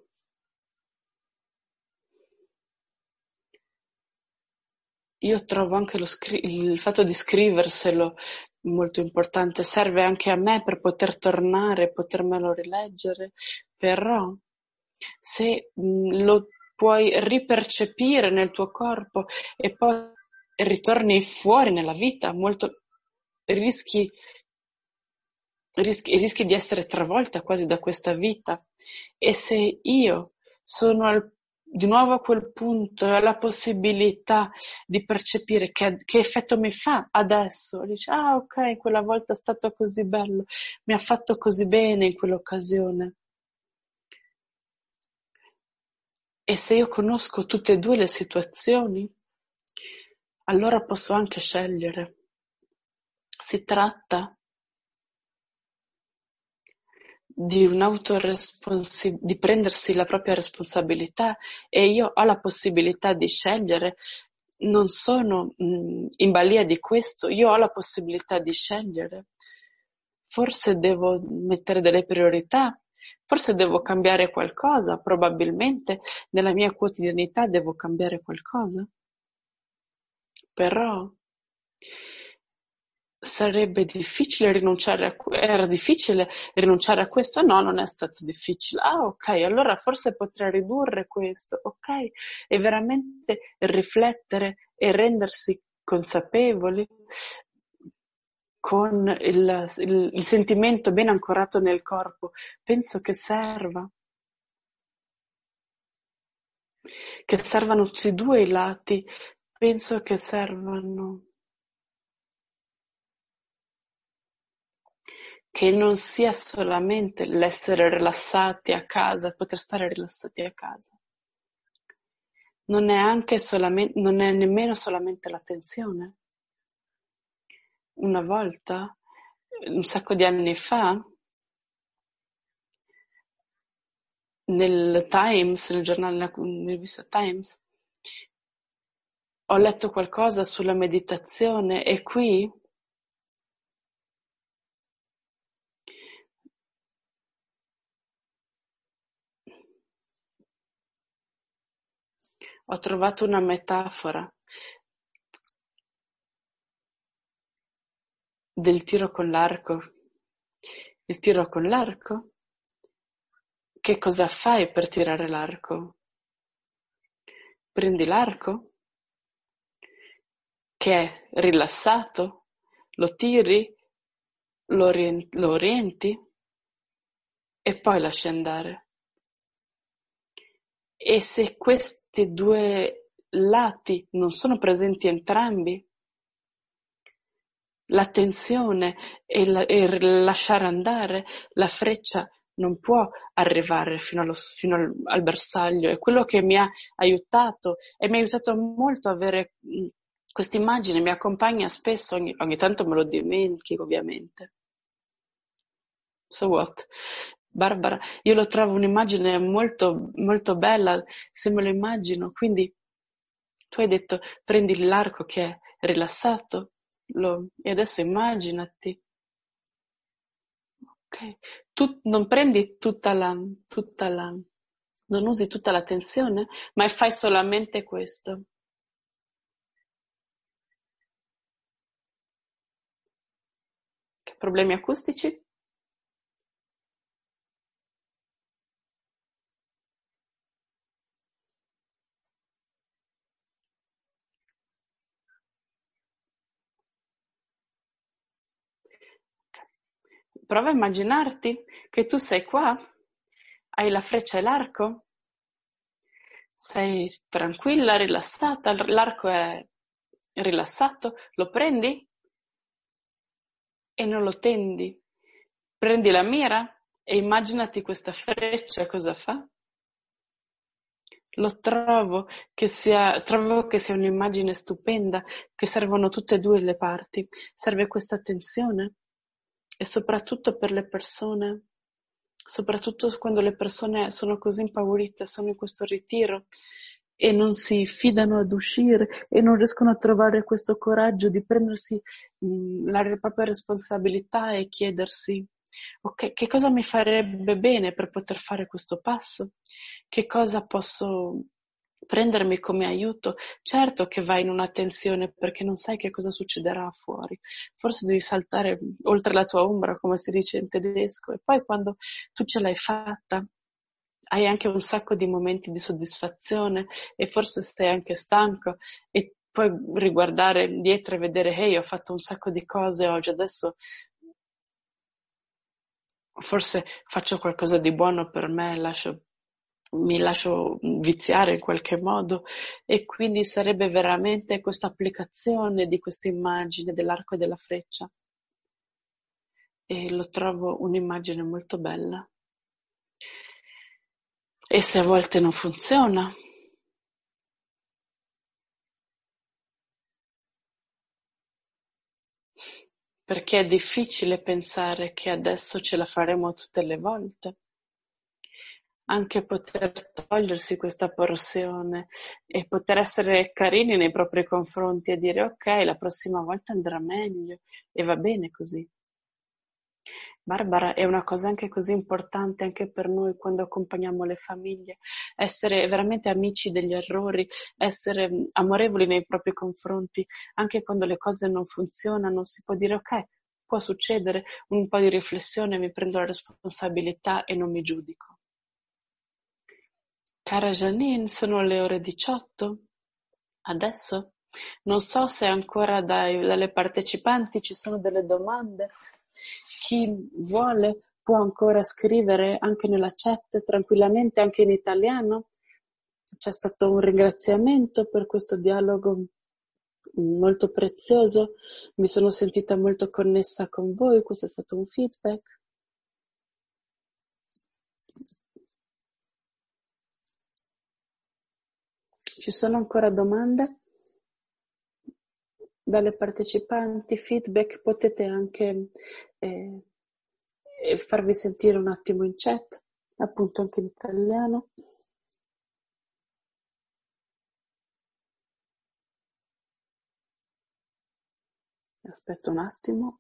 io trovo anche il fatto di scriverselo molto importante, serve anche a me per poter tornare, potermelo rileggere, però se lo puoi ripercepire nel tuo corpo e poi ritorni fuori nella vita, molto rischi, rischi di essere travolta quasi da questa vita. E se io sono di nuovo a quel punto e ho la possibilità di percepire che effetto mi fa adesso, dici: ah, ok, quella volta è stato così bello, mi ha fatto così bene in quell'occasione. E se io conosco tutte e due le situazioni, allora posso anche scegliere. Si tratta di di prendersi la propria responsabilità, e io ho la possibilità di scegliere. Non sono in balia di questo, io ho la possibilità di scegliere. Forse devo mettere delle priorità, forse devo cambiare qualcosa, probabilmente nella mia quotidianità devo cambiare qualcosa, però sarebbe difficile rinunciare era difficile rinunciare a questo? No, non è stato difficile. Ah, ok, allora forse potrei ridurre questo, ok? E veramente riflettere e rendersi consapevoli con il sentimento ben ancorato nel corpo. Penso che servano tutti e due i lati. Penso che servano, che non sia solamente l'essere rilassati a casa, poter stare rilassati a casa. Non è nemmeno solamente l'attenzione. Una volta, un sacco di anni fa, nel Times, nel giornale, nella rivista Times, ho letto qualcosa sulla meditazione e qui ho trovato una metafora del tiro con l'arco. Il tiro con l'arco? Che cosa fai per tirare l'arco? Prendi l'arco, che è rilassato, lo tiri, lo orienti e poi lasci andare. E se questi due lati non sono presenti entrambi, la tensione e lasciare andare, la freccia non può arrivare fino al bersaglio. È quello che mi ha aiutato e mi ha aiutato molto avere questa immagine, mi accompagna spesso, ogni tanto me lo dimentico ovviamente. So what? Barbara, io lo trovo un'immagine molto, molto bella, se me lo immagino, quindi tu hai detto prendi l'arco che è rilassato, e adesso immaginati, ok? Tu non prendi non usi tutta la tensione, ma fai solamente questo. Che problemi acustici? Prova a immaginarti che tu sei qua, hai la freccia e l'arco, sei tranquilla, rilassata, l'arco è rilassato, lo prendi e non lo tendi. Prendi la mira e immaginati questa freccia cosa fa. Trovo che sia un'immagine stupenda, che servono tutte e due le parti. Serve questa attenzione e soprattutto per le persone, soprattutto quando le persone sono così impaurite, sono in questo ritiro e non si fidano ad uscire e non riescono a trovare questo coraggio di prendersi la propria responsabilità e chiedersi: ok, che cosa mi farebbe bene per poter fare questo passo? Che cosa posso prendermi come aiuto? Certo che vai in una tensione perché non sai che cosa succederà fuori. Forse devi saltare oltre la tua ombra, come si dice in tedesco, e poi quando tu ce l'hai fatta, hai anche un sacco di momenti di soddisfazione e forse stai anche stanco e puoi riguardare indietro e vedere, hey, ho fatto un sacco di cose oggi, adesso forse faccio qualcosa di buono per me, mi lascio viziare in qualche modo e quindi sarebbe veramente questa applicazione di questa immagine dell'arco e della freccia e lo trovo un'immagine molto bella. E se a volte non funziona, perché è difficile pensare che adesso ce la faremo tutte le volte. Anche poter togliersi questa porzione e poter essere carini nei propri confronti e dire ok, la prossima volta andrà meglio e va bene così. Barbara, è una cosa anche così importante anche per noi quando accompagniamo le famiglie, essere veramente amici degli errori, essere amorevoli nei propri confronti, anche quando le cose non funzionano, si può dire ok, può succedere, un po' di riflessione, mi prendo la responsabilità e non mi giudico. Cara Janine, sono le ore 18. Adesso non so se ancora dalle partecipanti ci sono delle domande. Chi vuole può ancora scrivere anche nella chat tranquillamente, anche in italiano. C'è stato un ringraziamento per questo dialogo molto prezioso. Mi sono sentita molto connessa con voi, questo è stato un feedback. Ci sono ancora domande? Dalle partecipanti, feedback, potete anche farvi sentire un attimo in chat, appunto anche in italiano. Aspetta un attimo.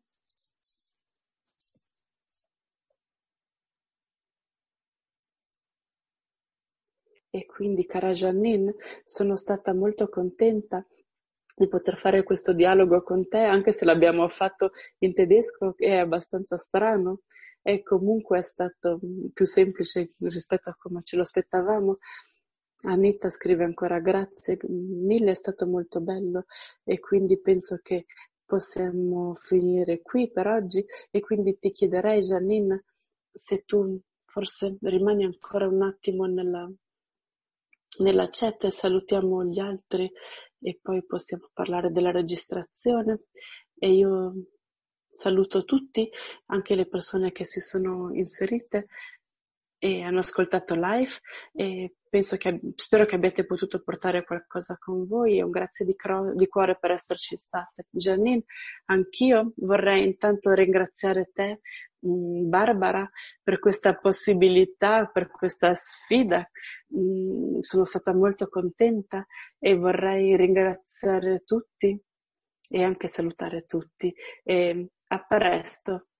E quindi, cara Janine, sono stata molto contenta di poter fare questo dialogo con te, anche se l'abbiamo fatto in tedesco, che è abbastanza strano, e comunque è stato più semplice rispetto a come ce lo aspettavamo. Anita scrive ancora grazie mille, è stato molto bello e quindi penso che possiamo finire qui per oggi e quindi ti chiederei, Janine, se tu forse rimani ancora un attimo nella chat e salutiamo gli altri e poi possiamo parlare della registrazione e io saluto tutti, anche le persone che si sono inserite e hanno ascoltato live e spero che abbiate potuto portare qualcosa con voi e un grazie di cuore per esserci state. Janine, anch'io vorrei intanto ringraziare te, Barbara, per questa possibilità, per questa sfida. Sono stata molto contenta e vorrei ringraziare tutti e anche salutare tutti. E a presto.